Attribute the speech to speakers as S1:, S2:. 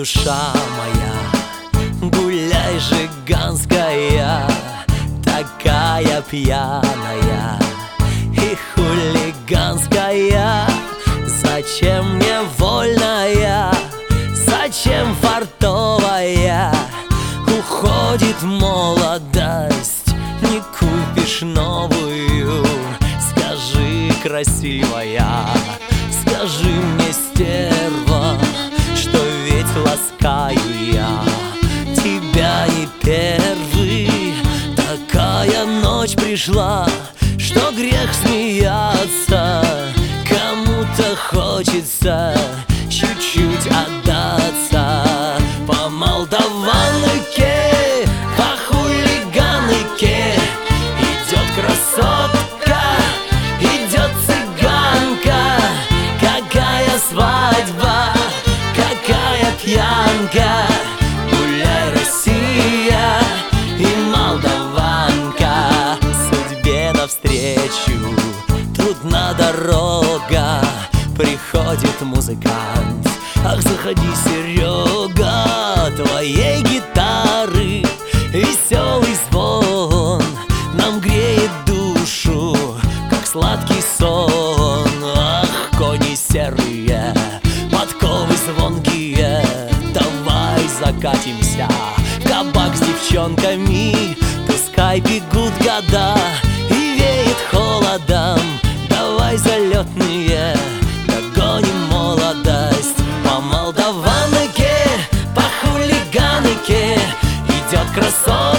S1: душа моя, гуляй, жиганская, такая пьяная и хулиганская. Зачем мне вольная, зачем фартовая? Уходит молодость, не купишь новую. Скажи, красивая, скажи мне, стерва, что ведь ласкаю я тебя не первый. Такая ночь пришла, что грех смеяться. Кому-то хочется чуть-чуть отдаться. По молдаванке, по хулиганке идет красотка, идет цыганка. Какая свадьба, какая пьянка. Гуляй, Россия и молдаванка. Судьбе навстречу трудна дорога, приходит музыкант. Ах, заходи, Серега, твоей гитары веселый звон нам греет душу, как сладкий сон. Ах, кони серые, подковы звонкие, давай закатимся в кабак с девчонками. Пускай бегут года и веет холодом, давай залетные догоним молодость. По молдаванке, по хулиганке идет красота,